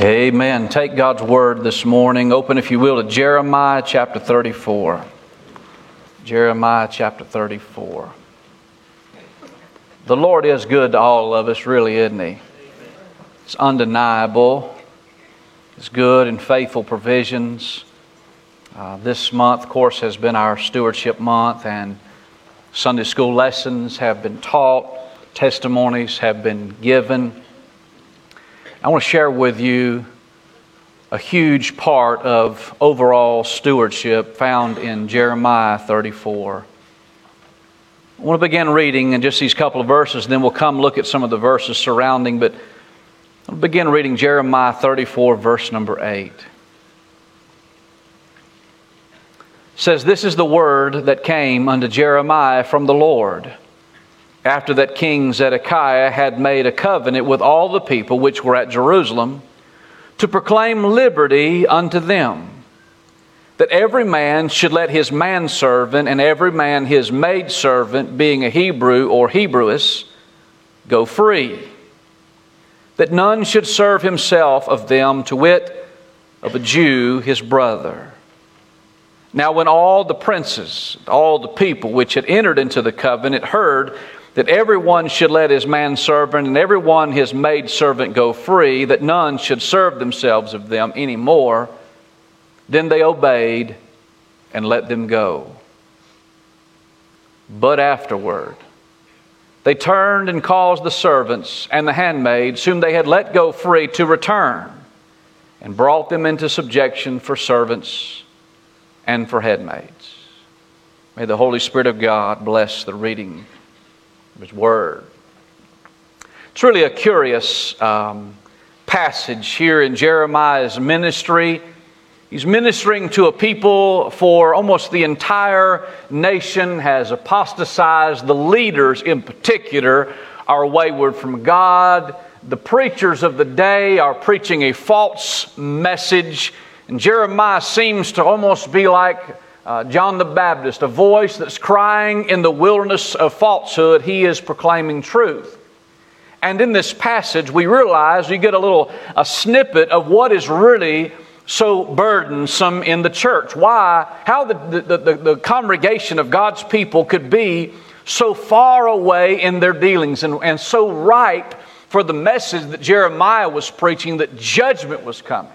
Amen. Take God's Word this morning. Open, if you will, to Jeremiah chapter 34. Jeremiah chapter 34. The Lord is good to all of us, really, isn't He? It's undeniable. His good and faithful provisions. This month, of course, has been our stewardship month, and Sunday school lessons have been taught, testimonies have been given. I want to share with you a huge part of overall stewardship found in Jeremiah 34. I want to begin reading in just these couple of verses, and then we'll come look at some of the verses surrounding, but I'll begin reading Jeremiah 34, verse number 8. It says, "This is the word that came unto Jeremiah from the Lord, after that King Zedekiah had made a covenant with all the people which were at Jerusalem, to proclaim liberty unto them, that every man should let his manservant and every man his maidservant, being a Hebrew or Hebrewess, go free, that none should serve himself of them, to wit, of a Jew his brother. Now when all the princes, all the people which had entered into the covenant heard that everyone should let his manservant and everyone his maidservant go free, that none should serve themselves of them any more, then they obeyed and let them go. But afterward they turned and caused the servants and the handmaids whom they had let go free to return, and brought them into subjection for servants and for handmaids." May the Holy Spirit of God bless the reading of His Word. It's really a curious passage here in Jeremiah's ministry. He's ministering to a people for almost the entire nation has apostatized. The leaders in particular are wayward from God. The preachers of the day are preaching a false message. And Jeremiah seems to almost be like John the Baptist, a voice that's crying in the wilderness of falsehood. He is proclaiming truth. And in this passage, we realize you get a snippet of what is really so burdensome in the church. How the congregation of God's people could be so far away in their dealings and so ripe for the message that Jeremiah was preaching, that judgment was coming.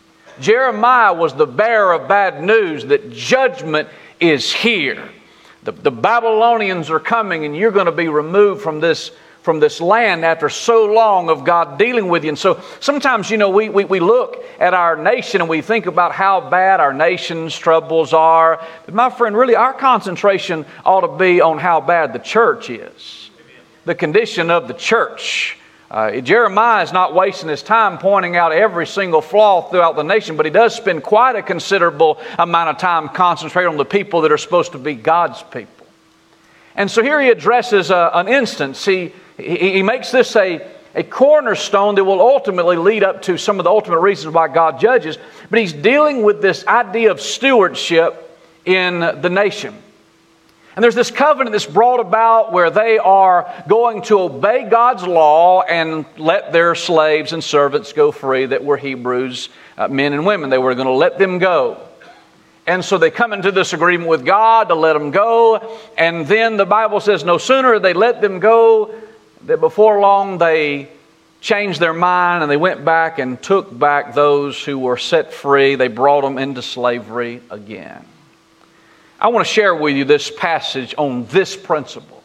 Jeremiah was the bearer of bad news that judgment is here. The Babylonians are coming, and you're going to be removed from this land after so long of God dealing with you. And so sometimes, we look at our nation and we think about how bad our nation's troubles are. But my friend, really our concentration ought to be on how bad the church is. The condition of the church. Jeremiah is not wasting his time pointing out every single flaw throughout the nation, but he does spend quite a considerable amount of time concentrating on the people that are supposed to be God's people. And so here he addresses an instance. He makes this a cornerstone that will ultimately lead up to some of the ultimate reasons why God judges, but he's dealing with this idea of stewardship in the nation. And there's this covenant that's brought about where they are going to obey God's law and let their slaves and servants go free that were Hebrews, men and women. They were going to let them go. And so they come into this agreement with God to let them go. And then the Bible says no sooner they let them go, that before long they changed their mind and they went back and took back those who were set free. They brought them into slavery again. I want to share with you this passage on this principle.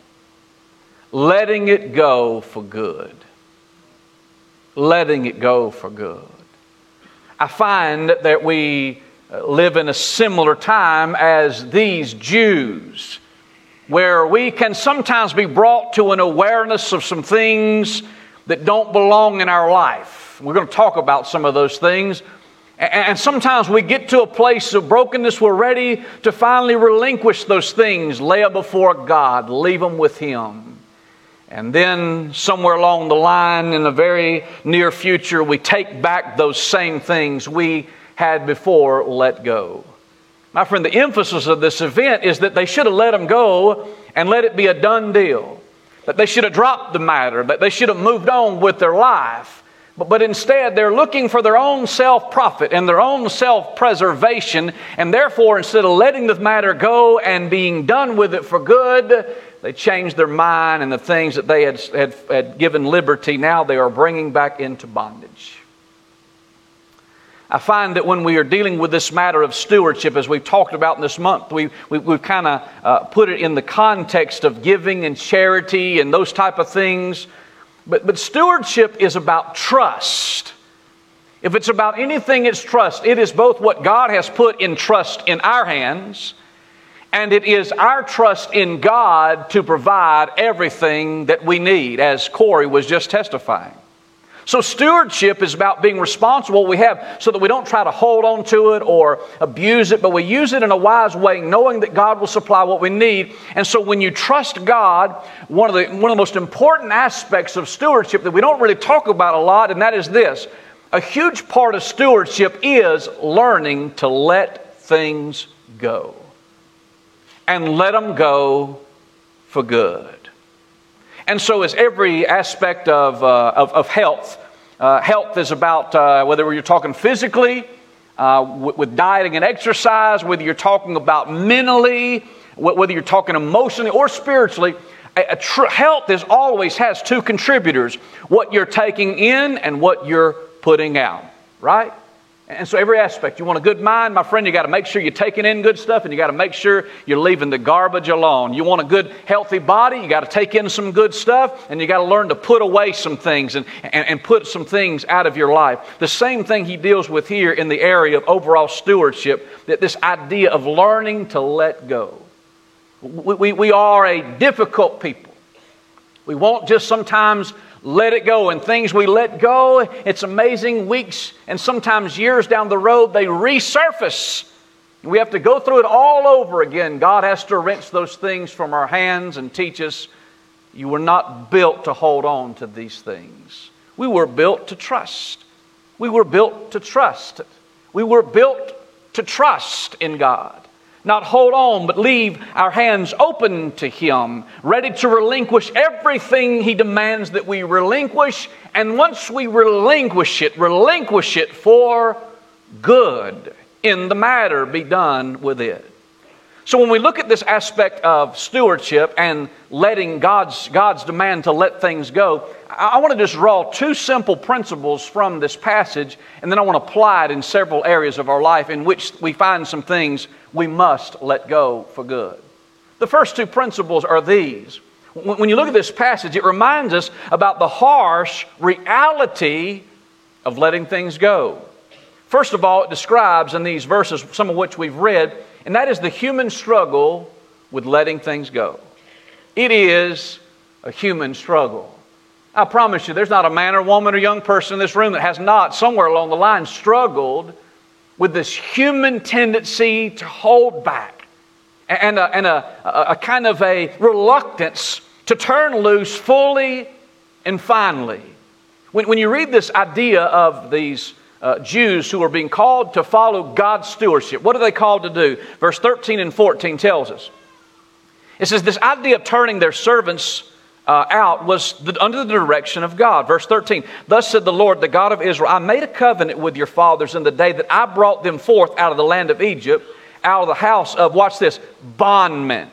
Letting it go for good. Letting it go for good. I find that we live in a similar time as these Jews, where we can sometimes be brought to an awareness of some things that don't belong in our life. We're going to talk about some of those things. And sometimes we get to a place of brokenness, we're ready to finally relinquish those things, lay them before God, leave them with Him. And then somewhere along the line in the very near future, we take back those same things we had before let go. My friend, the emphasis of this event is that they should have let them go and let it be a done deal. That they should have dropped the matter, that they should have moved on with their life. But instead, they're looking for their own self-profit and their own self-preservation. And therefore, instead of letting the matter go and being done with it for good, they changed their mind, and the things that they had given liberty, now they are bringing back into bondage. I find that when we are dealing with this matter of stewardship, as we've talked about in this month, we've kind of put it in the context of giving and charity and those type of things. But stewardship is about trust. If it's about anything, it's trust. It is both what God has put in trust in our hands, and it is our trust in God to provide everything that we need, as Corey was just testifying. So stewardship is about being responsible we have so that we don't try to hold on to it or abuse it, but we use it in a wise way, knowing that God will supply what we need. And so when you trust God, one of the most important aspects of stewardship that we don't really talk about a lot, and that is this. A huge part of stewardship is learning to let things go. And let them go for good. And so is every aspect of health. Health is about whether you're talking physically, with dieting and exercise, whether you're talking about mentally, whether you're talking emotionally or spiritually. Health always has two contributors, what you're taking in and what you're putting out, right? And so every aspect, you want a good mind, my friend, you got to make sure you're taking in good stuff, and you got to make sure you're leaving the garbage alone. You want a good, healthy body, you got to take in some good stuff, and you got to learn to put away some things and put some things out of your life. The same thing he deals with here in the area of overall stewardship, that this idea of learning to let go. We are a difficult people. We won't just sometimes let it go, and things we let go, it's amazing, weeks and sometimes years down the road, they resurface. We have to go through it all over again. God has to wrench those things from our hands and teach us, you were not built to hold on to these things. We were built to trust. We were built to trust. We were built to trust in God. Not hold on, but leave our hands open to Him, ready to relinquish everything He demands that we relinquish. And once we relinquish it for good. In the matter be done with it. So when we look at this aspect of stewardship and letting God's demand to let things go, I want to just draw two simple principles from this passage, and then I want to apply it in several areas of our life in which we find some things we must let go for good. The first two principles are these. When you look at this passage, it reminds us about the harsh reality of letting things go. First of all, it describes in these verses, some of which we've read, and that is the human struggle with letting things go. It is a human struggle. I promise you, there's not a man or woman or young person in this room that has not, somewhere along the line, struggled with this human tendency to hold back and a kind of a reluctance to turn loose fully and finally. When you read this idea of these Jews who are being called to follow God's stewardship, what are they called to do? Verse 13 and 14 tells us. It says this idea of turning their servants out was under the direction of God. Verse 13, thus said the Lord, the God of Israel, I made a covenant with your fathers in the day that I brought them forth out of the land of Egypt, out of the house of, watch this, bondmen.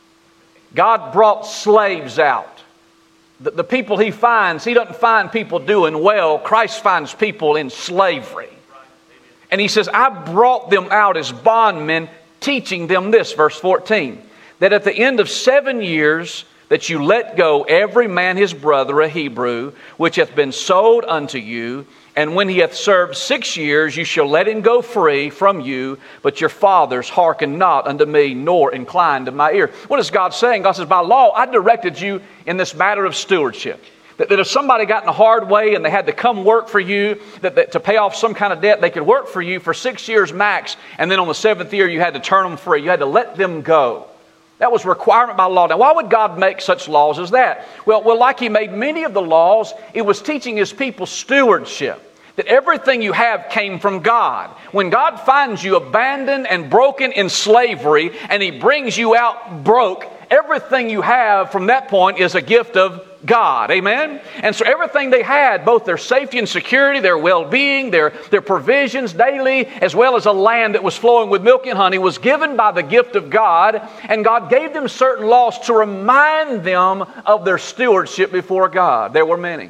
God brought slaves out. The people He finds, He doesn't find people doing well. Christ finds people in slavery. And He says, I brought them out as bondmen, teaching them this, verse 14, that at the end of 7 years that you let go every man his brother, a Hebrew, which hath been sold unto you, and when he hath served 6 years, you shall let him go free from you, but your fathers hearken not unto me, nor incline to my ear. What is God saying? God says, by law, I directed you in this matter of stewardship. That if somebody got in a hard way and they had to come work for you, that to pay off some kind of debt, they could work for you for 6 years max, and then on the 7th year, you had to turn them free. You had to let them go. That was a requirement by law. Now, why would God make such laws as that? Well, like He made many of the laws, it was teaching His people stewardship. That everything you have came from God. When God finds you abandoned and broken in slavery, and He brings you out broke, everything you have from that point is a gift of God. Amen? And so everything they had, both their safety and security, their well-being, their provisions daily, as well as a land that was flowing with milk and honey, was given by the gift of God. And God gave them certain laws to remind them of their stewardship before God. There were many.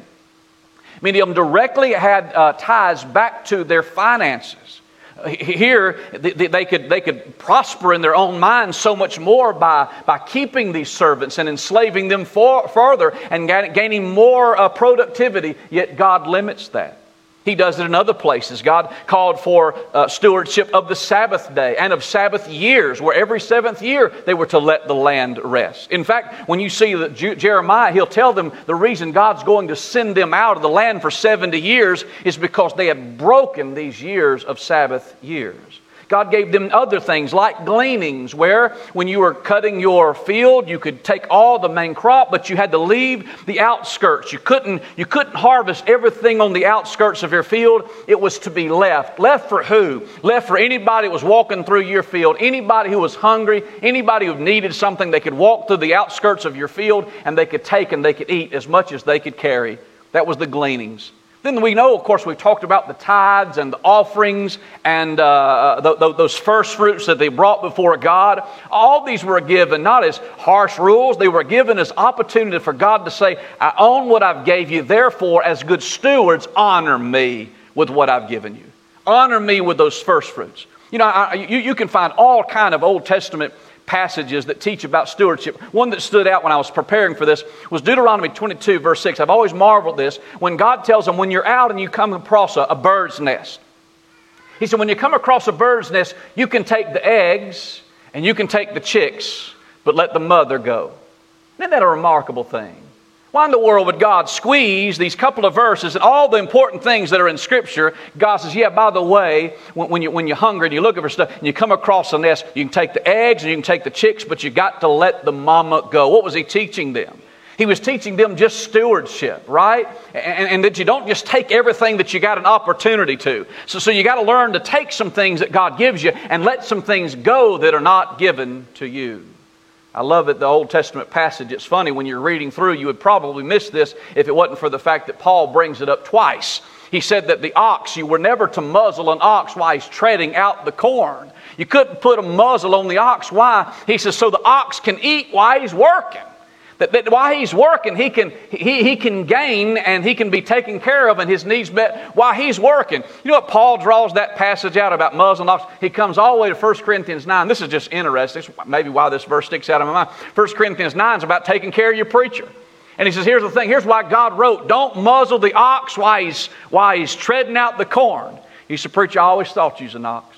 Many of them directly had ties back to their finances. Here, they could prosper in their own minds so much more by keeping these servants and enslaving them further and gaining more productivity, yet God limits that. He does it in other places. God called for stewardship of the Sabbath day and of Sabbath years, where every seventh year they were to let the land rest. In fact, when you see that Jeremiah, he'll tell them the reason God's going to send them out of the land for 70 years is because they had broken these years of Sabbath years. God gave them other things like gleanings, where when you were cutting your field, you could take all the main crop, but you had to leave the outskirts. You couldn't harvest everything on the outskirts of your field. It was to be left. Left for who? Left for anybody that was walking through your field, anybody who was hungry, anybody who needed something. They could walk through the outskirts of your field and they could take and they could eat as much as they could carry. That was the gleanings. Then we know, of course, we've talked about the tithes and the offerings and those first fruits that they brought before God. All these were given not as harsh rules. They were given as opportunity for God to say, I own what I've gave you. Therefore, as good stewards, honor me with what I've given you. Honor me with those first fruits. You know, you can find all kind of Old Testament passages that teach about stewardship. One that stood out when I was preparing for this was Deuteronomy 22, verse 6. I've always marveled this. When God tells them, when you're out and you come across a bird's nest, He said, when you come across a bird's nest, you can take the eggs and you can take the chicks, but let the mother go. Isn't that a remarkable thing? Why in the world would God squeeze these couple of verses and all the important things that are in Scripture? God says, yeah, by the way, when you're hungry and you're looking for stuff and you come across a nest, you can take the eggs and you can take the chicks, but you got to let the mama go. What was He teaching them? He was teaching them just stewardship, right? And that you don't just take everything that you got an opportunity to. So you got to learn to take some things that God gives you and let some things go that are not given to you. I love it, the Old Testament passage. It's funny, when you're reading through, you would probably miss this if it wasn't for the fact that Paul brings it up twice. He said that the ox, you were never to muzzle an ox while he's treading out the corn. You couldn't put a muzzle on the ox. Why? He says, so the ox can eat while he's working. That while he's working, he can gain and he can be taken care of and his needs met while he's working. You know what Paul draws that passage out about muzzling ox? He comes all the way to 1 Corinthians 9. This is just interesting. It's maybe why this verse sticks out in my mind. 1 Corinthians 9 is about taking care of your preacher. And he says, here's the thing. Here's why God wrote, don't muzzle the ox while he's treading out the corn. He said, preacher, I always thought you was an ox.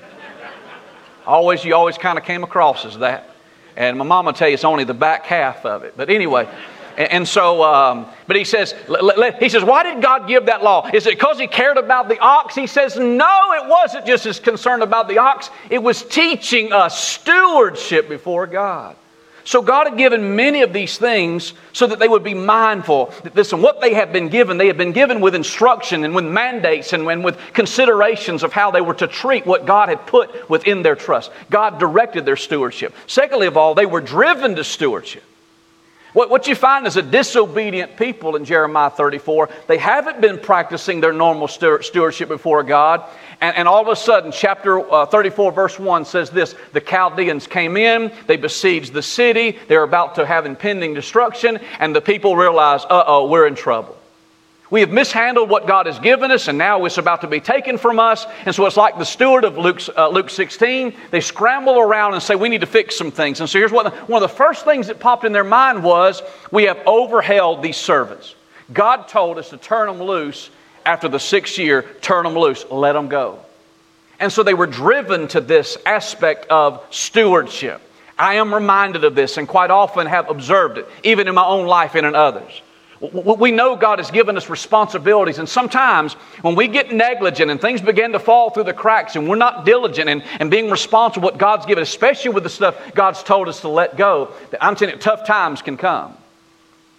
You always kind of came across as that. And my mama tell you it's only the back half of it. But anyway, but he says, why did God give that law? Is it because He cared about the ox? He says, no, it wasn't just as concerned about the ox. It was teaching us stewardship before God. So God had given many of these things so that they would be mindful. Listen, what they had been given with instruction and with mandates and with considerations of how they were to treat what God had put within their trust. God directed their stewardship. Secondly of all, they were driven to stewardship. What you find is a disobedient people in Jeremiah 34, they haven't been practicing their normal stewardship before God. And all of a sudden, chapter 34, verse 1 says this, the Chaldeans came in, they besieged the city, they're about to have impending destruction, and the people realize, we're in trouble. We have mishandled what God has given us, and now it's about to be taken from us. And so it's like the steward of Luke 16. They scramble around and say, we need to fix some things. And so here's one of the first things that popped in their mind was, we have overheld these servants. God told us to turn them loose after the 6th year, turn them loose, let them go. And so they were driven to this aspect of stewardship. I am reminded of this and quite often have observed it, even in my own life and in others. We know God has given us responsibilities, and sometimes when we get negligent and things begin to fall through the cracks and we're not diligent and being responsible for what God's given, especially with the stuff God's told us to let go, I'm telling you, tough times can come.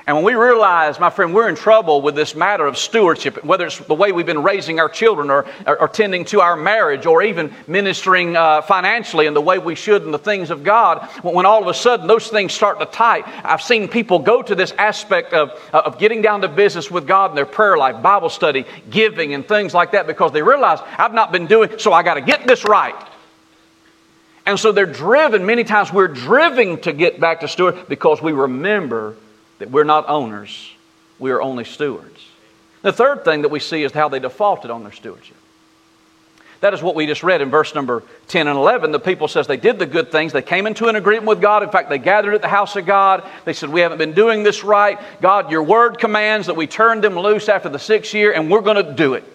And when we realize, my friend, we're in trouble with this matter of stewardship, whether it's the way we've been raising our children or tending to our marriage or even ministering financially in the way we should in the things of God, when all of a sudden those things start to tight, I've seen people go to this aspect of getting down to business with God in their prayer life, Bible study, giving and things like that because they realize I've not been doing, so I got to get this right. And so they're driven, many times we're driven to get back to steward because we remember that we're not owners, we are only stewards. The third thing that we see is how they defaulted on their stewardship. That is what we just read in verse number 10 and 11. The people says they did the good things. They came into an agreement with God. In fact, they gathered at the house of God. They said, we haven't been doing this right. God, your word commands that we turn them loose after the 6th year, and we're going to do it.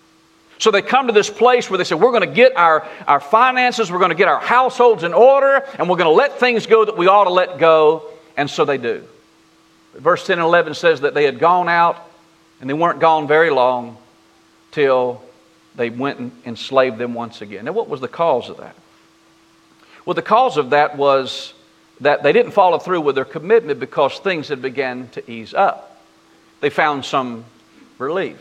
So they come to this place where they say, we're going to get our finances, we're going to get our households in order, and we're going to let things go that we ought to let go. And so they do. Verse 10 and 11 says that they had gone out, and they weren't gone very long till they went and enslaved them once again. Now, what was the cause of that? Well, the cause of that was that they didn't follow through with their commitment because things had begun to ease up. They found some relief.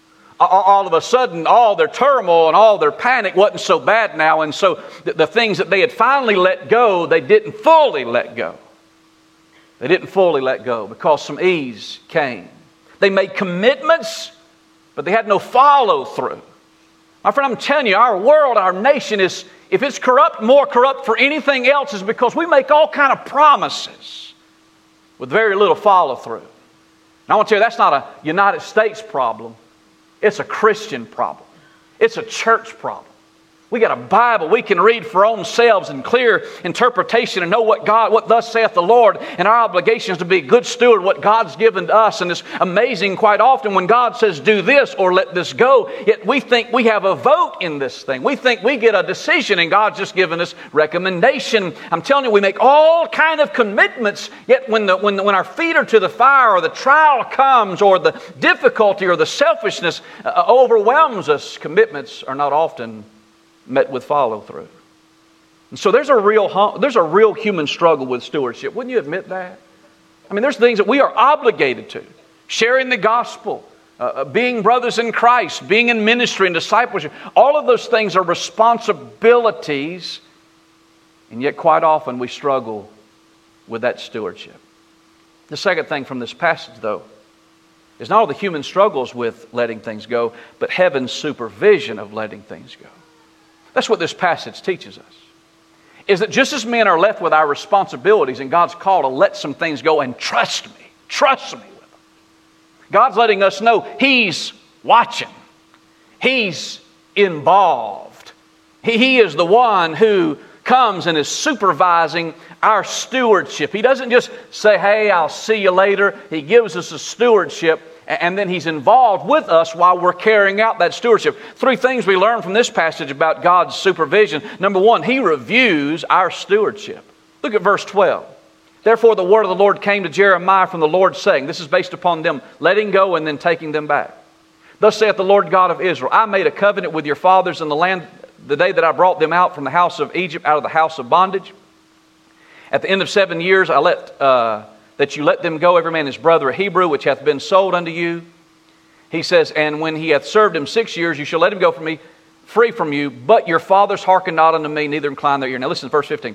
All of a sudden, all their turmoil and all their panic wasn't so bad now, and so the things that they had finally let go, they didn't fully let go. They didn't fully let go because some ease came. They made commitments, but they had no follow through. My friend, I'm telling you, our world, our nation is, if it's corrupt, more corrupt for anything else, is because we make all kind of promises with very little follow through. And I want to tell you, that's not a United States problem. It's a Christian problem. It's a church problem. We got a Bible we can read for our own selves in clear interpretation and know what thus saith the Lord, and our obligation is to be a good steward of what God's given to us. And it's amazing quite often when God says do this or let this go, yet we think we have a vote in this thing. We think we get a decision and God's just given us recommendation. I'm telling you, we make all kind of commitments, yet when our feet are to the fire or the trial comes or the difficulty or the selfishness overwhelms us, commitments are not often met with follow through. And so there's a real human struggle with stewardship. Wouldn't you admit that? I mean, there's things that we are obligated to. Sharing the gospel, being brothers in Christ, being in ministry and discipleship. All of those things are responsibilities, and yet quite often we struggle with that stewardship. The second thing from this passage, though, is not all the human struggles with letting things go, but heaven's supervision of letting things go. That's what this passage teaches us. Is that just as men are left with our responsibilities and God's call to let some things go and trust me with them. God's letting us know He's watching. He's involved. He is the one who comes and is supervising our stewardship. He doesn't just say, hey, I'll see you later. He gives us a stewardship, and then He's involved with us while we're carrying out that stewardship. Three things we learn from this passage about God's supervision. Number one, He reviews our stewardship. Look at verse 12. Therefore the word of the Lord came to Jeremiah from the Lord, saying, this is based upon them letting go and then taking them back. Thus saith the Lord God of Israel, I made a covenant with your fathers in the land the day that I brought them out from the house of Egypt, out of the house of bondage. At the end of 7 years, I that you let them go, every man his brother a Hebrew, which hath been sold unto you. He says, and when he hath served him 6 years, you shall let him go from me, free from you. But your fathers hearkened not unto me, neither inclined their ear. Now listen to verse 15.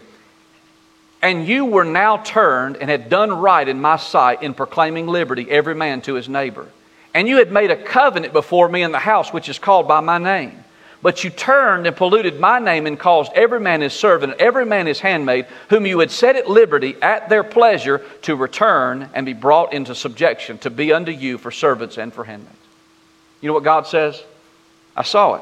And you were now turned and had done right in my sight in proclaiming liberty, every man to his neighbor. And you had made a covenant before me in the house which is called by my name. But you turned and polluted my name and caused every man his servant and every man his handmaid, whom you had set at liberty at their pleasure, to return and be brought into subjection, to be unto you for servants and for handmaids. You know what God says? I saw it.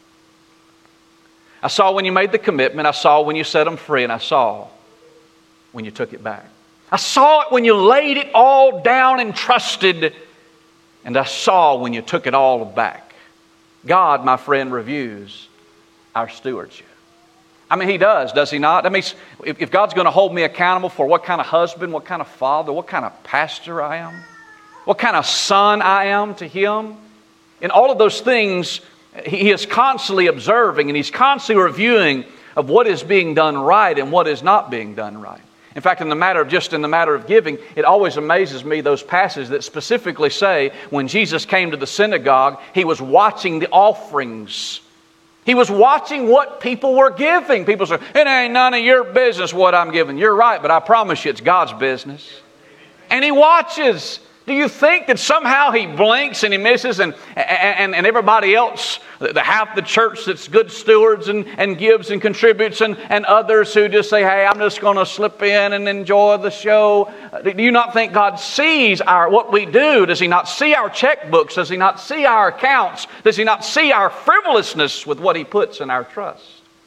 I saw when you made the commitment. I saw when you set them free. And I saw when you took it back. I saw it when you laid it all down and trusted. And I saw when you took it all back. God, my friend, reviews our stewardship. I mean, He does He not? I mean, if God's going to hold me accountable for what kind of husband, what kind of father, what kind of pastor I am, what kind of son I am to Him, in all of those things, He is constantly observing and He's constantly reviewing of what is being done right and what is not being done right. In fact, in the matter of giving, it always amazes me those passages that specifically say when Jesus came to the synagogue, He was watching the offerings. He was watching what people were giving. People say, it ain't none of your business what I'm giving. You're right, but I promise you it's God's business. And He watches. Do you think that somehow He blinks and He misses and everybody else, half the church that's good stewards and gives and contributes and others who just say, hey, I'm just going to slip in and enjoy the show. Do you not think God sees what we do? Does He not see our checkbooks? Does He not see our accounts? Does He not see our frivolousness with what He puts in our trust?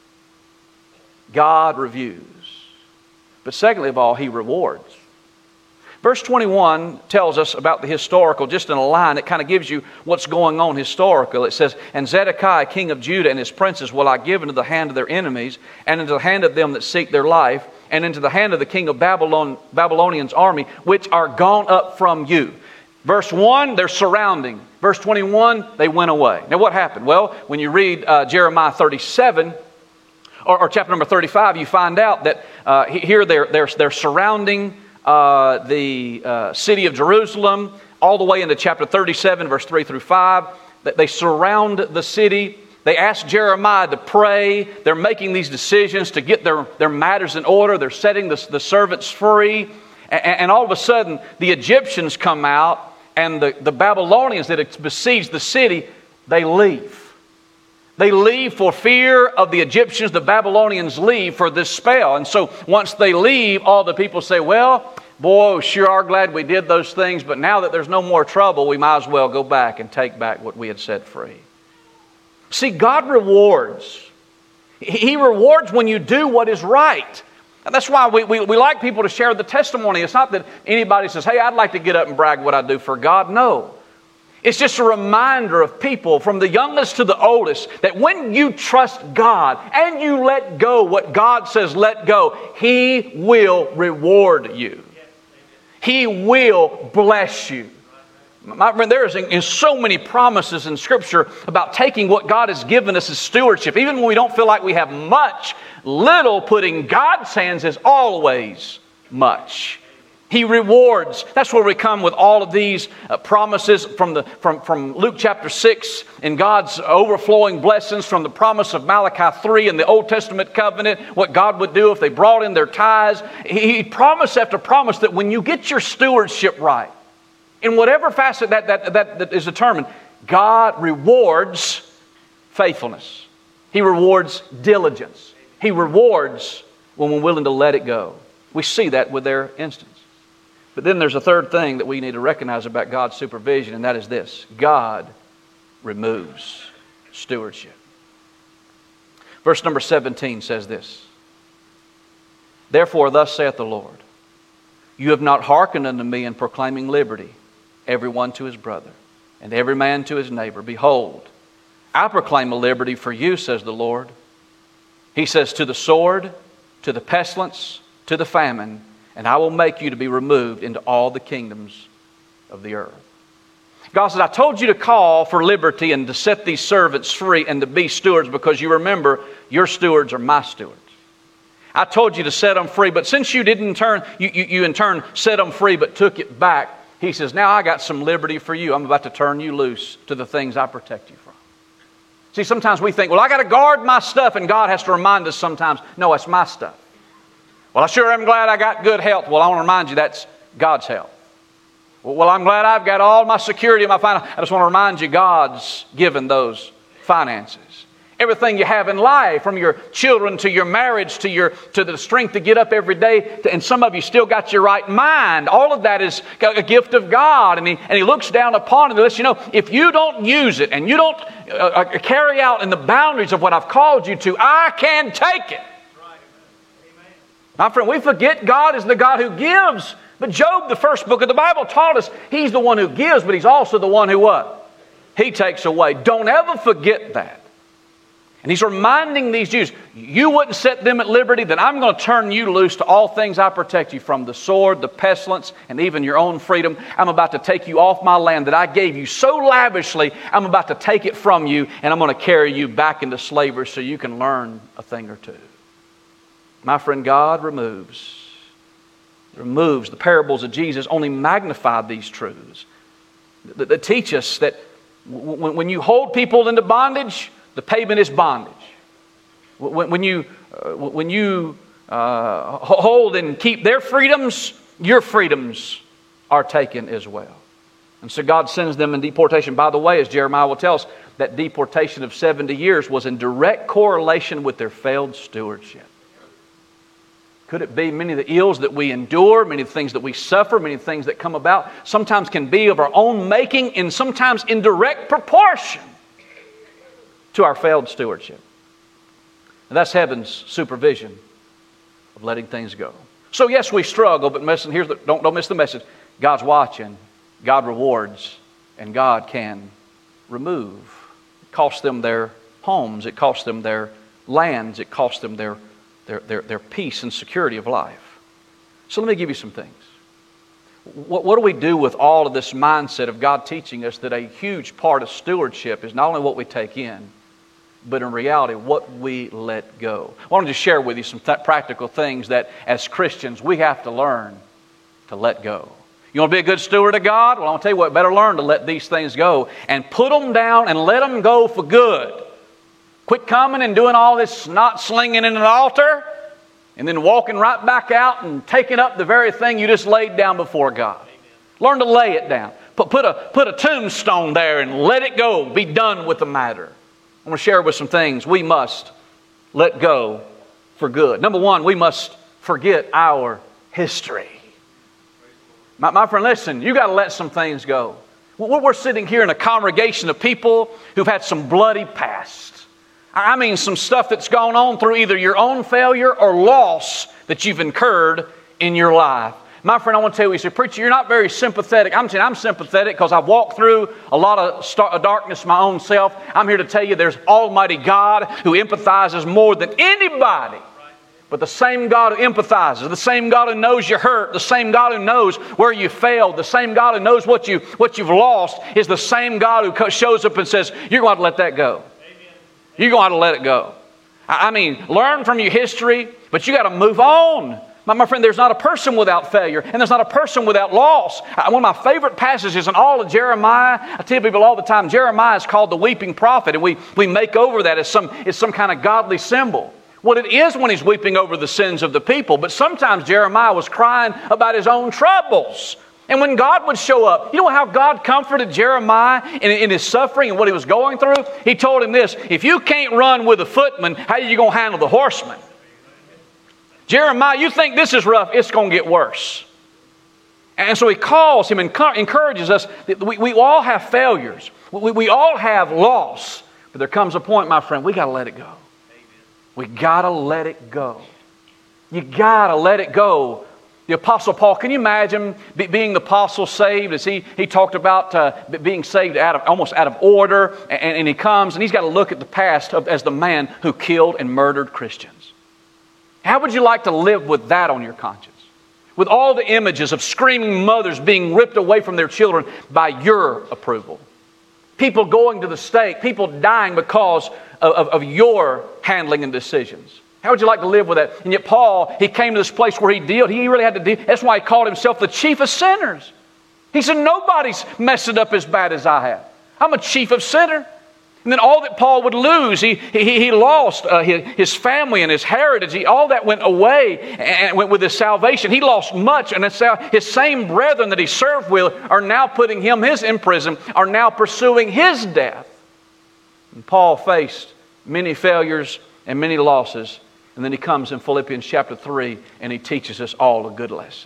God reviews. But secondly of all, He rewards. Verse 21 tells us about the historical, just in a line. It kind of gives you what's going on historical. It says, and Zedekiah, king of Judah, and his princes will I give into the hand of their enemies, and into the hand of them that seek their life, and into the hand of the king of Babylonian's army, which are gone up from you. Verse 1, they're surrounding. Verse 21, they went away. Now what happened? Well, when you read Jeremiah 37, or chapter number 35, you find out that here they're surrounding the city of Jerusalem, all the way into chapter 37, verse 3 through 5. They surround the city. They ask Jeremiah to pray. They're making these decisions to get their matters in order. They're setting the servants free. And all of a sudden, the Egyptians come out, and the Babylonians that had besieged the city, they leave. They leave for fear of the Egyptians. The Babylonians leave for this spell. And so once they leave, all the people say, well, boy, we sure are glad we did those things, but now that there's no more trouble, we might as well go back and take back what we had set free. See, God rewards. He rewards when you do what is right. And that's why we like people to share the testimony. It's not that anybody says, hey, I'd like to get up and brag what I do for God. No. It's just a reminder of people from the youngest to the oldest that when you trust God and you let go what God says let go, He will reward you. He will bless you. My friend, there is so many promises in Scripture about taking what God has given us as stewardship. Even when we don't feel like we have much, little put in God's hands is always much. He rewards. That's where we come with all of these promises from Luke chapter 6 and God's overflowing blessings, from the promise of Malachi 3 in the Old Testament covenant, what God would do if they brought in their tithes. He promise after promise that when you get your stewardship right, in whatever facet that is determined, God rewards faithfulness. He rewards diligence. He rewards when we're willing to let it go. We see that with their instance. But then there's a third thing that we need to recognize about God's supervision, and that is this: God removes stewardship. Verse number 17 says this: Therefore thus saith the Lord, you have not hearkened unto me in proclaiming liberty, every one to his brother, and every man to his neighbor. Behold, I proclaim a liberty for you, says the Lord. He says, to the sword, to the pestilence, to the famine, and I will make you to be removed into all the kingdoms of the earth. God says, I told you to call for liberty and to set these servants free and to be stewards, because you remember, your stewards are my stewards. I told you to set them free, but since you didn't you in turn set them free but took it back, He says, now I got some liberty for you. I'm about to turn you loose to the things I protect you from. See, sometimes we think, well, I got to guard my stuff, and God has to remind us sometimes, no, it's my stuff. Well, I sure am glad I got good health. Well, I want to remind you that's God's health. Well, I'm glad I've got all my security in my finances. I just want to remind you God's given those finances. Everything you have in life, from your children to your marriage to the strength to get up every day, and some of you still got your right mind. All of that is a gift of God, and He looks down upon it and lets you know, if you don't use it and you don't carry out in the boundaries of what I've called you to, I can take it. My friend, we forget God is the God who gives. But Job, the first book of the Bible, taught us He's the one who gives, but He's also the one who what? He takes away. Don't ever forget that. And He's reminding these Jews, you wouldn't set them at liberty, then I'm going to turn you loose to all things I protect you from, the sword, the pestilence, and even your own freedom. I'm about to take you off my land that I gave you so lavishly. I'm about to take it from you, and I'm going to carry you back into slavery so you can learn a thing or two. My friend, God removes removes. The parables of Jesus only magnified these truths that teach us that when you hold people into bondage, the payment is bondage. When you hold and keep their freedoms, your freedoms are taken as well. And so God sends them in deportation. By the way, as Jeremiah will tell us, that deportation of 70 years was in direct correlation with their failed stewardship. Could it be many of the ills that we endure, many of the things that we suffer, many of the things that come about, sometimes can be of our own making and sometimes in direct proportion to our failed stewardship? And that's heaven's supervision of letting things go. So yes, we struggle, but don't miss the message. God's watching, God rewards, and God can remove. It costs them their homes, it costs them their lands, it costs them their peace and security of life. So let me give you some things. What do we do with all of this mindset of God teaching us that a huge part of stewardship is not only what we take in, but in reality, what we let go? I want to just share with you some practical things that as Christians we have to learn to let go. You want to be a good steward of God? Well, I want to tell you what, better learn to let these things go and put them down and let them go for good. Quit coming and doing all this snot slinging in an altar and then walking right back out and taking up the very thing you just laid down before God. Learn to lay it down. Put a tombstone there and let it go. Be done with the matter. I'm going to share with some things we must let go for good. Number one, we must forget our history. My friend, listen, you got to let some things go. We're sitting here in a congregation of people who've had some bloody past. I mean some stuff that's gone on through either your own failure or loss that you've incurred in your life. My friend, I want to tell you, say, preacher, you're not very sympathetic. I'm saying I'm sympathetic because I've walked through a lot of darkness my own self. I'm here to tell you there's Almighty God who empathizes more than anybody. But the same God who empathizes, the same God who knows you hurt, the same God who knows where you failed, the same God who knows what you've lost is the same God who shows up and says, you're going to have to let that go. You're going to have to let it go. I mean, learn from your history, but you got to move on. My friend, there's not a person without failure, and there's not a person without loss. One of my favorite passages in all of Jeremiah, I tell people all the time, Jeremiah is called the weeping prophet, and we make over that as some kind of godly symbol. Well, it is when he's weeping over the sins of the people, but sometimes Jeremiah was crying about his own troubles. And when God would show up, you know how God comforted Jeremiah in his suffering and what he was going through? He told him this, if you can't run with a footman, how are you going to handle the horseman? Jeremiah, you think this is rough, it's going to get worse. And so he calls him and encourages us that we all have failures. We all have loss. But there comes a point, my friend, we got to let it go. We got to let it go. You got to let it go. The Apostle Paul, can you imagine being the apostle saved? As he talked about being saved almost out of order. And he comes and he's got to look at the past as the man who killed and murdered Christians. How would you like to live with that on your conscience? With all the images of screaming mothers being ripped away from their children by your approval. People going to the stake. People dying because of your handling and decisions. How would you like to live with that? And yet Paul, he came to this place where he really had to deal. That's why he called himself the chief of sinners. He said, nobody's messed it up as bad as I have. I'm a chief of sinners. And then all that Paul would lose, he lost his family and his heritage. All that went away and went with his salvation. He lost much, and his same brethren that he served with are now putting him in prison, are now pursuing his death. And Paul faced many failures and many losses. And then he comes in Philippians chapter 3 and he teaches us all a good lesson.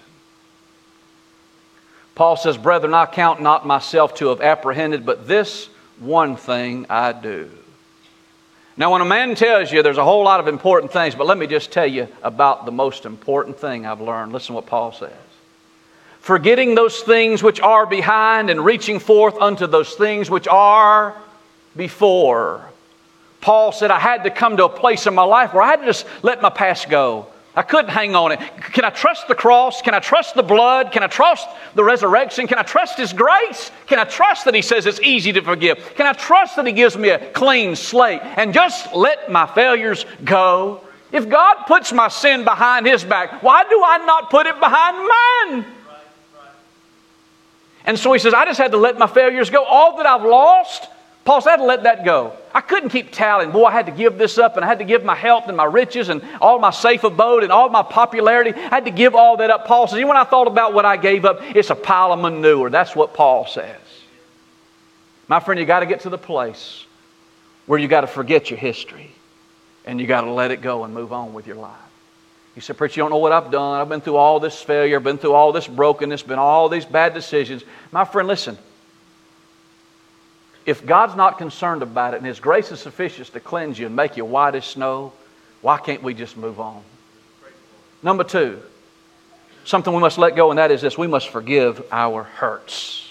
Paul says, brethren, I count not myself to have apprehended, but this one thing I do. Now, when a man tells you there's a whole lot of important things, but let me just tell you about the most important thing I've learned. Listen to what Paul says. Forgetting those things which are behind and reaching forth unto those things which are before. Paul said, I had to come to a place in my life where I had to just let my past go. I couldn't hang on it. Can I trust the cross? Can I trust the blood? Can I trust the resurrection? Can I trust His grace? Can I trust that He says it's easy to forgive? Can I trust that He gives me a clean slate? And just let my failures go. If God puts my sin behind His back, why do I not put it behind mine? And so he says, I just had to let my failures go. All that I've lost, Paul said, I had to let that go. I couldn't keep tallying. Boy, I had to give this up, and I had to give my health and my riches and all my safe abode and all my popularity. I had to give all that up. Paul says, when I thought about what I gave up, it's a pile of manure. That's what Paul says. My friend, you got to get to the place where you got to forget your history and you got to let it go and move on with your life. You say, preacher, you don't know what I've done. I've been through all this failure. I've been through all this brokenness, been all these bad decisions. My friend, listen. If God's not concerned about it and His grace is sufficient to cleanse you and make you white as snow, why can't we just move on? Number two, something we must let go, and that is this: we must forgive our hurts.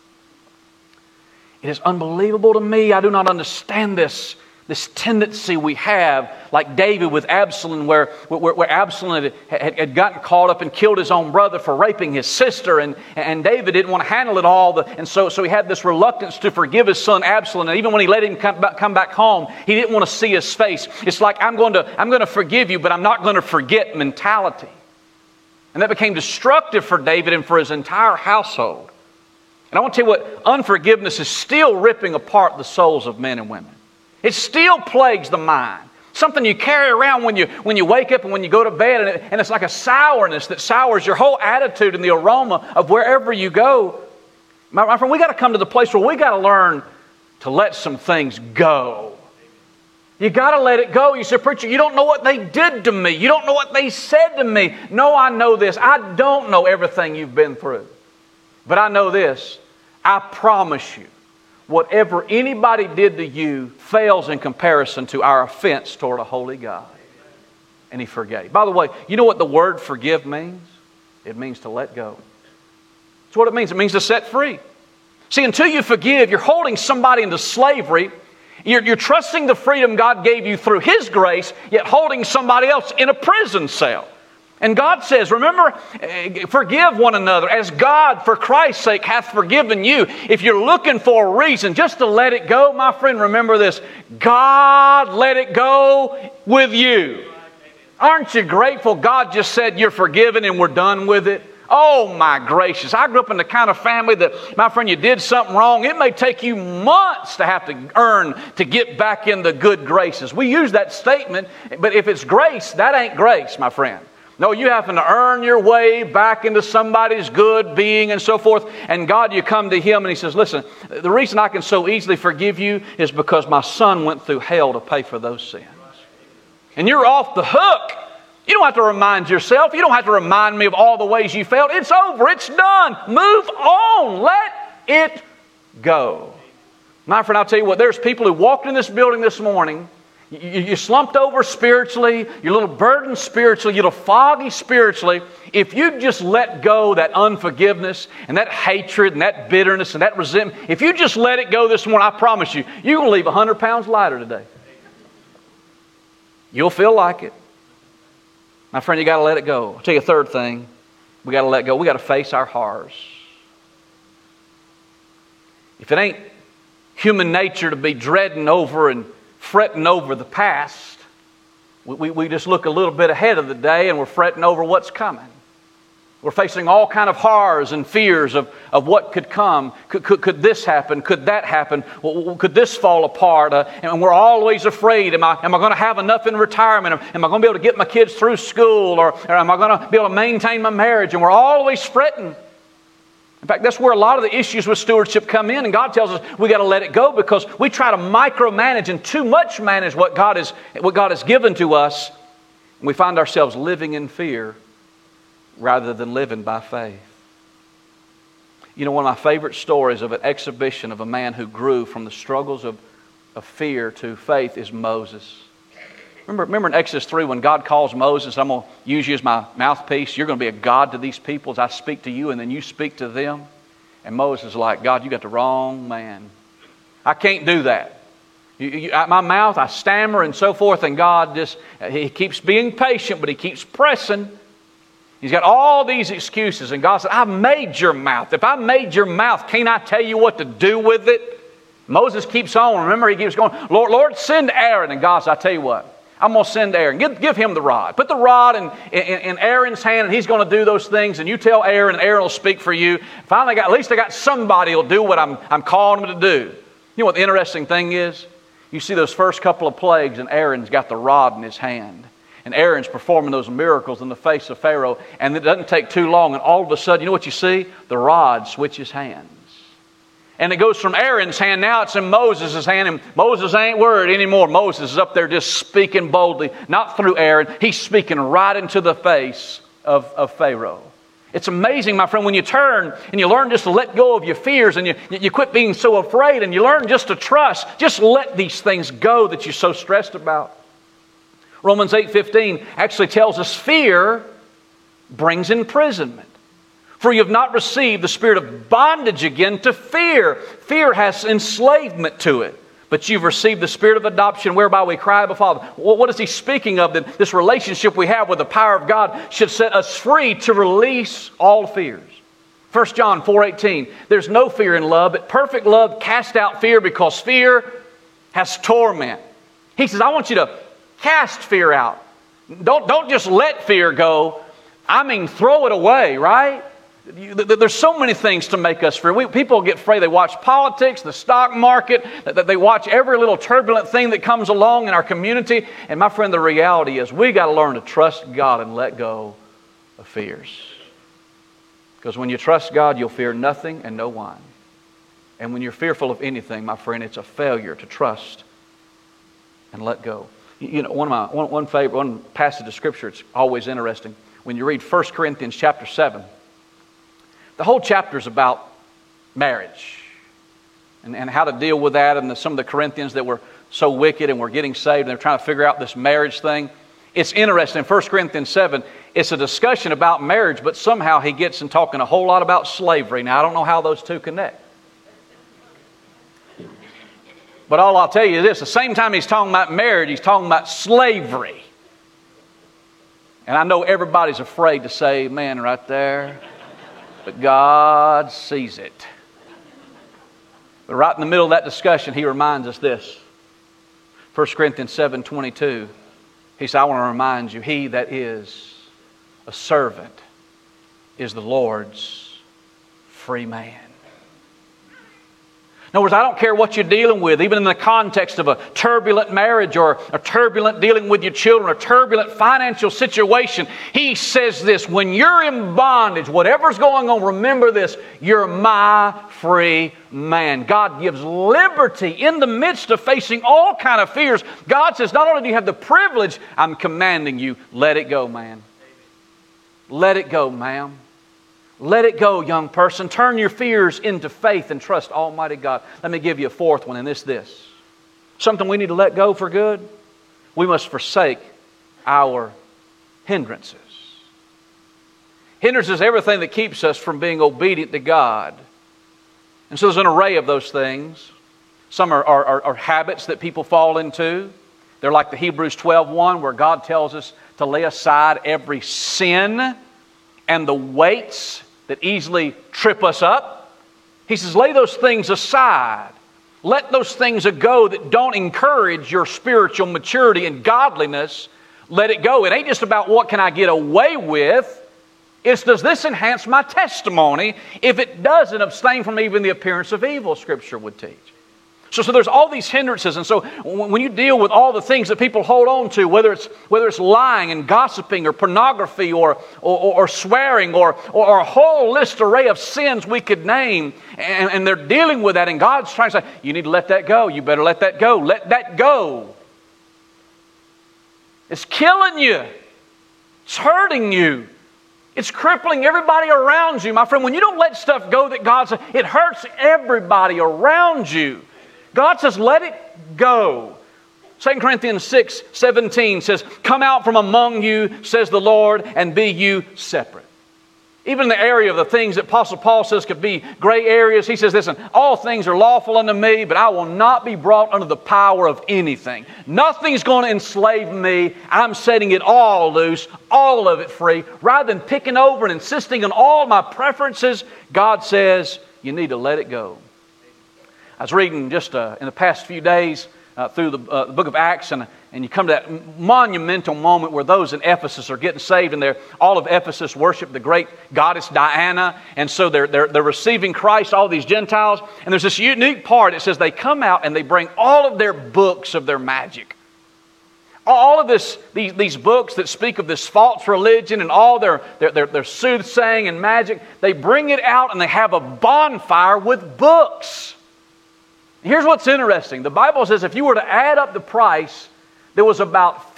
It is unbelievable to me. I do not understand this tendency we have, like David with Absalom, where Absalom had gotten caught up and killed his own brother for raping his sister, and David didn't want to handle it all, and so he had this reluctance to forgive his son Absalom, and even when he let him come back home, he didn't want to see his face. It's like, I'm going to forgive you, but I'm not going to forget mentality. And that became destructive for David and for his entire household. And I want to tell you what, unforgiveness is still ripping apart the souls of men and women. It still plagues the mind. Something you carry around when you wake up and when you go to bed, and it's like a sourness that sours your whole attitude and the aroma of wherever you go. My friend, we got to come to the place where we got to learn to let some things go. You got to let it go. You say, preacher, you don't know what they did to me. You don't know what they said to me. No, I know this. I don't know everything you've been through. But I know this. I promise you, whatever anybody did to you fails in comparison to our offense toward a holy God. And He forgave. By the way, you know what the word forgive means? It means to let go. That's what it means. It means to set free. See, until you forgive, you're holding somebody into slavery. You're trusting the freedom God gave you through His grace, yet holding somebody else in a prison cell. And God says, remember, forgive one another as God, for Christ's sake, hath forgiven you. If you're looking for a reason just to let it go, my friend, remember this: God let it go with you. Aren't you grateful God just said you're forgiven and we're done with it? Oh my gracious. I grew up in the kind of family that, my friend, you did something wrong, it may take you months to have to earn to get back in the good graces. We use that statement, but if it's grace, that ain't grace, my friend. No, you happen to earn your way back into somebody's good being and so forth. And God, you come to Him and He says, listen, the reason I can so easily forgive you is because my Son went through hell to pay for those sins. And you're off the hook. You don't have to remind yourself. You don't have to remind me of all the ways you failed. It's over. It's done. Move on. Let it go. My friend, I'll tell you what, there's people who walked in this building this morning. You slumped over spiritually, you're a little burdened spiritually, you're a little foggy spiritually. If you just let go that unforgiveness and that hatred and that bitterness and that resentment, if you just let it go this morning, I promise you, you're going to leave 100 pounds lighter today. You'll feel like it. My friend, you got to let it go. I'll tell you a third thing. We got to let go. We got to face our horrors. If it ain't human nature to be dreading over and fretting over the past, we just look a little bit ahead of the day and we're fretting over what's coming. We're facing all kind of horrors and fears of what could come. Could this happen? Could that happen? Could this fall apart? And we're always afraid. Am I going to have enough in retirement? Am I going to be able to get my kids through school? Or am I going to be able to maintain my marriage? And we're always fretting. In fact, that's where a lot of the issues with stewardship come in. And God tells us we got to let it go because we try to micromanage and too much manage what God has given to us. And we find ourselves living in fear rather than living by faith. You know, one of my favorite stories of an exhibition of a man who grew from the struggles of fear to faith is Moses. Remember in Exodus 3 when God calls Moses, I'm going to use you as my mouthpiece. You're going to be a God to these people as I speak to you and then you speak to them. And Moses is like, God, you got the wrong man. I can't do that. My mouth, I stammer and so forth. And God He keeps being patient, but He keeps pressing. He's got all these excuses. And God said, I made your mouth. If I made your mouth, can't I tell you what to do with it? Moses keeps on. Remember, he keeps going, Lord, send Aaron. And God said, I tell you what. I'm going to send Aaron. Give him the rod. Put the rod in Aaron's hand, and he's going to do those things. And you tell Aaron, and Aaron will speak for you. Finally, at least I got somebody who will do what I'm calling him to do. You know what the interesting thing is? You see those first couple of plagues, and Aaron's got the rod in his hand. And Aaron's performing those miracles in the face of Pharaoh. And it doesn't take too long, and all of a sudden, you know what you see? The rod switches hands. And it goes from Aaron's hand, now it's in Moses' hand, and Moses ain't worried anymore. Moses is up there just speaking boldly, not through Aaron. He's speaking right into the face of Pharaoh. It's amazing, my friend, when you turn and you learn just to let go of your fears, and you quit being so afraid, and you learn just to trust. Just let these things go that you're so stressed about. Romans 8:15 actually tells us fear brings imprisonment. For you have not received the spirit of bondage again to fear. Fear has enslavement to it. But you've received the spirit of adoption whereby we cry, Abba, Father. What is he speaking of? That this relationship we have with the power of God should set us free to release all fears. 1 John 4:18, there's no fear in love, but perfect love casts out fear because fear has torment. He says, I want you to cast fear out. Don't just let fear go. I mean, throw it away, right? There's so many things to make us fear. People get afraid. They watch politics, the stock market. They watch every little turbulent thing that comes along in our community. And my friend, the reality is we got to learn to trust God and let go of fears. Because when you trust God, you'll fear nothing and no one. And when you're fearful of anything, my friend, it's a failure to trust and let go. You know, one passage of Scripture, it's always interesting. When you read 1 Corinthians chapter 7, the whole chapter is about marriage and how to deal with that, and some of the Corinthians that were so wicked and were getting saved and they're trying to figure out this marriage thing. It's interesting. In 1 Corinthians 7, it's a discussion about marriage, but somehow he gets in talking a whole lot about slavery. Now, I don't know how those two connect. But all I'll tell you is this. The same time he's talking about marriage, he's talking about slavery. And I know everybody's afraid to say amen right there. But God sees it. But right in the middle of that discussion, he reminds us this. 1 Corinthians 7:22. He said, I want to remind you, he that is a servant is the Lord's free man. In other words, I don't care what you're dealing with, even in the context of a turbulent marriage or a turbulent dealing with your children, a turbulent financial situation. He says this, when you're in bondage, whatever's going on, remember this, you're my free man. God gives liberty in the midst of facing all kind of fears. God says, not only do you have the privilege, I'm commanding you, let it go, man. Let it go, ma'am. Let it go, young person. Turn your fears into faith and trust Almighty God. Let me give you a fourth one, and it's this. Something we need to let go for good. We must forsake our hindrances. Hindrances everything that keeps us from being obedient to God. And so there's an array of those things. Some are habits that people fall into. They're like the Hebrews 12:1, where God tells us to lay aside every sin and the weights that easily trip us up. He says, lay those things aside. Let those things go that don't encourage your spiritual maturity and godliness. Let it go. It ain't just about what can I get away with. It's does this enhance my testimony? If it doesn't, abstain from even the appearance of evil, Scripture would teach. So there's all these hindrances, and so when you deal with all the things that people hold on to, whether it's lying and gossiping or pornography or swearing or a whole list array of sins we could name, and they're dealing with that, and God's trying to say, you need to let that go. You better let that go. Let that go. It's killing you. It's hurting you. It's crippling everybody around you. My friend, when you don't let stuff go that God says, it hurts everybody around you. God says, let it go. 2 Corinthians 6:17 says, come out from among you, says the Lord, and be you separate. Even in the area of the things that Apostle Paul says could be gray areas, he says, listen, all things are lawful unto me, but I will not be brought under the power of anything. Nothing's going to enslave me. I'm setting it all loose, all of it free. Rather than picking over and insisting on all my preferences, God says, you need to let it go. I was reading just in the past few days through the book of Acts, and you come to that monumental moment where those in Ephesus are getting saved, and all of Ephesus worship the great goddess Diana, and so they're receiving Christ, all these Gentiles. And there's this unique part. It says they come out and they bring all of their books of their magic. All of these books that speak of this false religion and all their soothsaying and magic, they bring it out and they have a bonfire with books. Here's what's interesting. The Bible says if you were to add up the price, there was about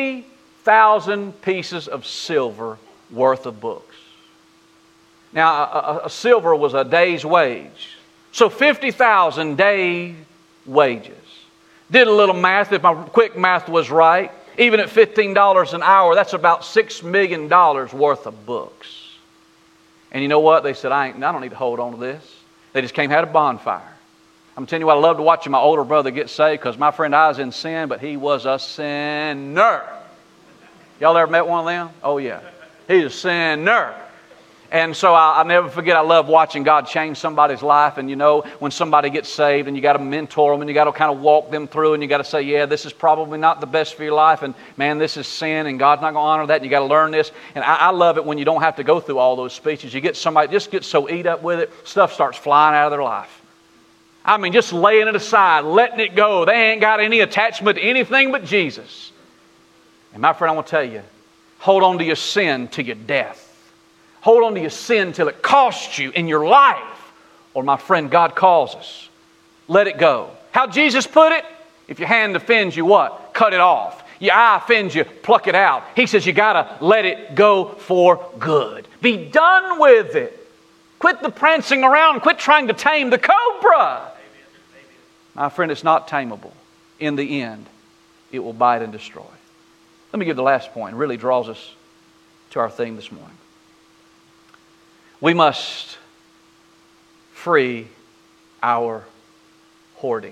50,000 pieces of silver worth of books. Now, a silver was a day's wage. So 50,000 day wages. Did a little math. If my quick math was right, even at $15 an hour, that's about $6 million worth of books. And you know what? They said, I don't need to hold on to this. They just came and had a bonfire. I'm telling you what, I loved watching my older brother get saved because my friend, I was in sin, but he was a sinner. Y'all ever met one of them? Oh, yeah. He's a sinner. And so I'll never forget, I love watching God change somebody's life. And you know, when somebody gets saved and you got to mentor them and you got to kind of walk them through and you got to say, yeah, this is probably not the best for your life. And man, this is sin and God's not going to honor that. And you got to learn this. And I love it when you don't have to go through all those speeches. You get somebody, just gets so eat up with it, stuff starts flying out of their life. I mean, just laying it aside, letting it go. They ain't got any attachment to anything but Jesus. And my friend, I want to tell you, hold on to your sin to your death. Hold on to your sin till it costs you in your life. Or my friend, God calls us. Let it go. How Jesus put it? If your hand offends you, what? Cut it off. Your eye offends you, pluck it out. He says you got to let it go for good. Be done with it. Quit the prancing around. Quit trying to tame the cobra. My friend, it's not tameable. In the end, it will bite and destroy. Let me give the last point. It really draws us to our theme this morning. We must free our hoarding.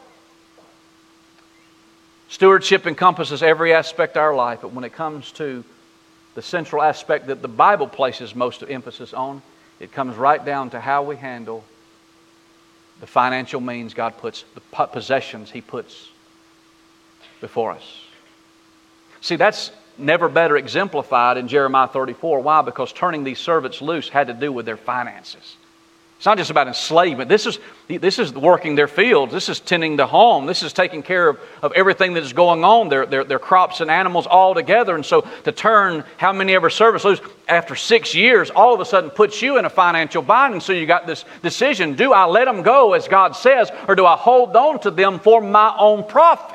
Stewardship encompasses every aspect of our life, but when it comes to the central aspect that the Bible places most emphasis on, it comes right down to how we handle the financial means God puts, the possessions He puts before us. See, that's never better exemplified in Jeremiah 34. Why? Because turning these servants loose had to do with their finances. It's not just about enslavement. This is working their fields. This is tending the home. This is taking care of everything that is going on, their crops and animals all together. And so to turn how many ever servants loose after 6 years all of a sudden puts you in a financial bind. And so you got this decision. Do I let them go as God says, or do I hold on to them for my own profit?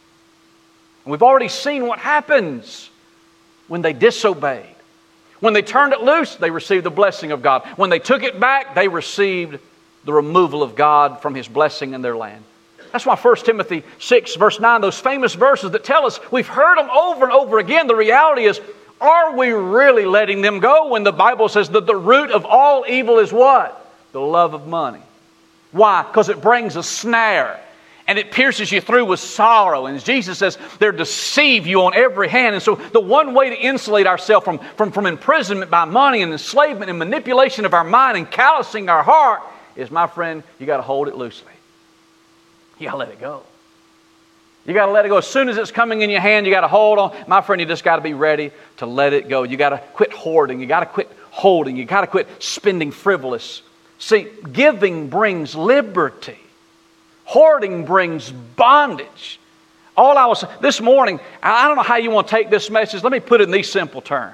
And we've already seen what happens when they disobeyed. When they turned it loose, they received the blessing of God. When they took it back, they received the removal of God from His blessing in their land. That's why 1 Timothy 6 verse 9, those famous verses that tell us, we've heard them over and over again. The reality is, are we really letting them go when the Bible says that the root of all evil is what? The love of money. Why? Because it brings a snare. And it pierces you through with sorrow. And Jesus says, they'll deceive you on every hand. And so the one way to insulate ourselves from imprisonment by money and enslavement and manipulation of our mind and callousing our heart is, my friend, you got to hold it loosely. You got to let it go. You got to let it go. As soon as it's coming in your hand, you got to hold on. My friend, you just got to be ready to let it go. You got to quit hoarding. You got to quit holding. You got to quit spending frivolous. See, giving brings liberty. Hoarding brings bondage. This morning, I don't know how you want to take this message. Let me put it in these simple terms.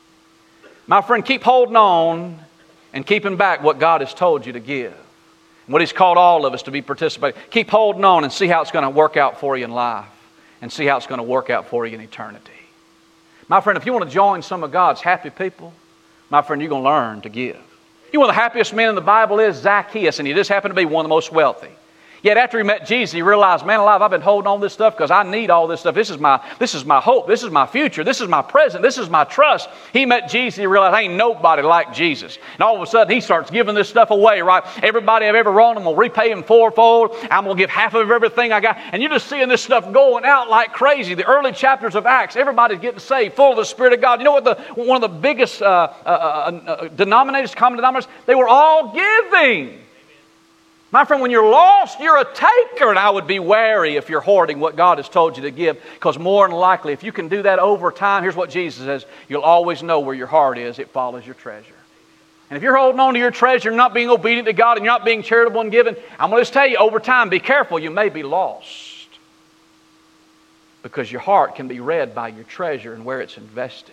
My friend, keep holding on and keeping back what God has told you to give. What He's called all of us to be participating. Keep holding on and see how it's going to work out for you in life. And see how it's going to work out for you in eternity. My friend, if you want to join some of God's happy people, my friend, you're going to learn to give. You know, one of the happiest men in the Bible is Zacchaeus, and he just happened to be one of the most wealthy. Yet after he met Jesus, he realized, man alive, I've been holding on to this stuff because I need all this stuff. This is my hope. This is my future. This is my present. This is my trust. He met Jesus. He realized, ain't nobody like Jesus. And all of a sudden, he starts giving this stuff away, right? Everybody I've ever wronged, I'm going to repay him fourfold. I'm going to give half of everything I got. And you're just seeing this stuff going out like crazy. The early chapters of Acts, everybody's getting saved, full of the Spirit of God. You know what one of the biggest common denominators, they were all giving. My friend, when you're lost, you're a taker, and I would be wary if you're hoarding what God has told you to give, because more than likely, if you can do that over time, here's what Jesus says, you'll always know where your heart is. It follows your treasure. And if you're holding on to your treasure and not being obedient to God and you're not being charitable and giving, I'm going to just tell you, over time, be careful. You may be lost. Because your heart can be read by your treasure and where it's invested.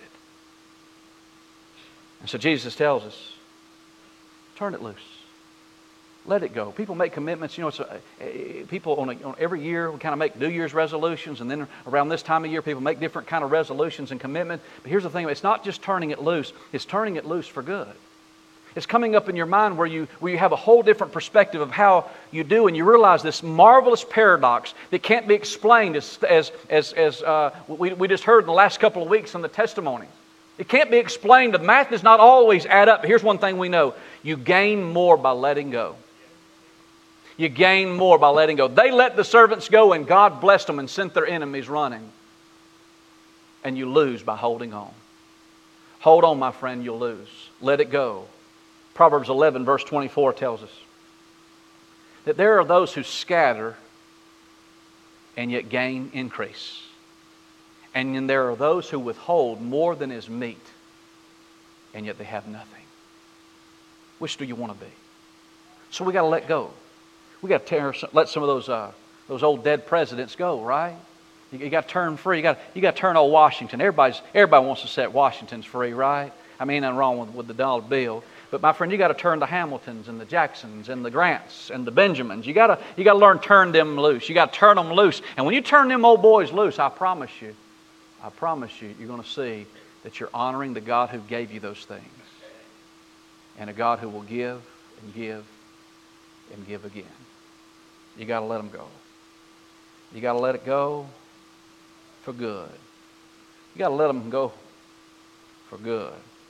And so Jesus tells us, turn it loose. Let it go. People make commitments. You know, people on every year we kind of make New Year's resolutions, and then around this time of year people make different kind of resolutions and commitments. But here's the thing, it's not just turning it loose, it's turning it loose for good. It's coming up in your mind where you have a whole different perspective of how you do, and you realize this marvelous paradox that can't be explained as we just heard in the last couple of weeks in the testimony. It can't be explained. The math does not always add up. But here's one thing we know. You gain more by letting go. You gain more by letting go. They let the servants go, and God blessed them and sent their enemies running. And you lose by holding on. Hold on, my friend, you'll lose. Let it go. Proverbs 11 verse 24 tells us that there are those who scatter and yet gain increase. And then there are those who withhold more than is meet and yet they have nothing. Which do you want to be? So we got to let go. We got to let some of those old dead presidents go, right? You got to turn free. You got to turn old Washington. Everybody wants to set Washington's free, right? I mean, nothing wrong with the dollar bill. But my friend, you got to turn the Hamiltons and the Jacksons and the Grants and the Benjamins. You got to learn to turn them loose. You got to turn them loose. And when you turn them old boys loose, I promise you, you're going to see that you're honoring the God who gave you those things, and a God who will give and give and give again. You got to let them go. You got to let it go for good. You got to let them go for good.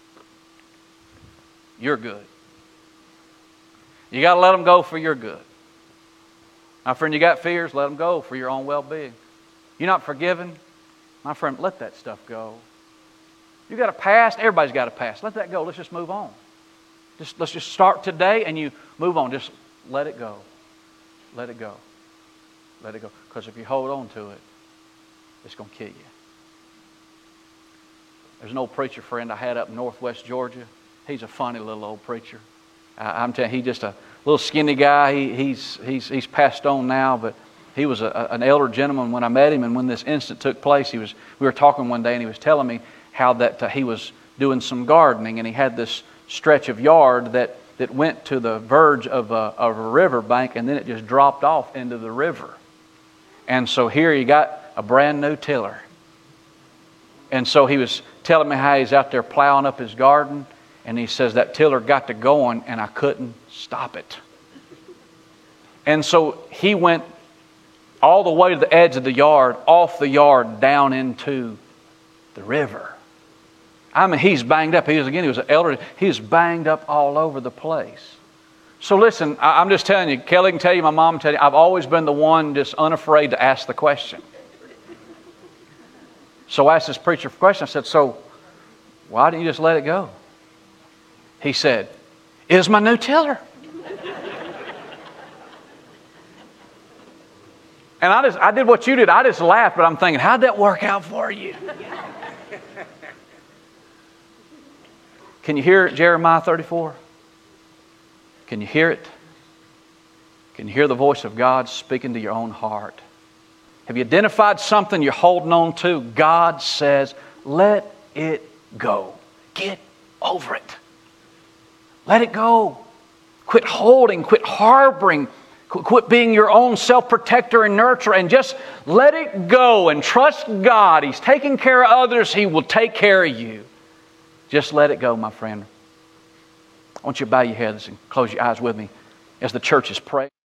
You're good. You got to let them go for your good. My friend, you got fears, let them go for your own well-being. You're not forgiven, my friend, let that stuff go. You got a past, everybody's got a past. Let that go. Let's just move on. Let's just start today and you move on. Just let it go. Let it go. Let it go. Because if you hold on to it, it's going to kill you. There's an old preacher friend I had up in northwest Georgia. He's a funny little old preacher. I'm telling you, he's just a little skinny guy. He's passed on now, but he was an elder gentleman when I met him. And when this incident took place, we were talking one day, and he was telling me how that he was doing some gardening, and he had this stretch of yard that went to the verge of a river bank, and then it just dropped off into the river. And so here you got a brand new tiller. And so he was telling me how he's out there plowing up his garden. And he says that tiller got to going and I couldn't stop it. And so he went all the way to the edge of the yard, off the yard, down into the river. I mean, he's banged up. He was an elder. He's banged up all over the place. So listen, I'm just telling you, Kelly can tell you, my mom can tell you, I've always been the one just unafraid to ask the question. So I asked this preacher a question. I said, so why didn't you just let it go? He said, it is my new tiller. And I did what you did. I just laughed, but I'm thinking, how'd that work out for you? Can you hear it, Jeremiah 34? Can you hear it? Can you hear the voice of God speaking to your own heart? Have you identified something you're holding on to? God says, let it go. Get over it. Let it go. Quit holding, quit harboring, quit being your own self-protector and nurturer, and just let it go and trust God. He's taking care of others. He will take care of you. Just let it go, my friend. I want you to bow your heads and close your eyes with me as the church is praying.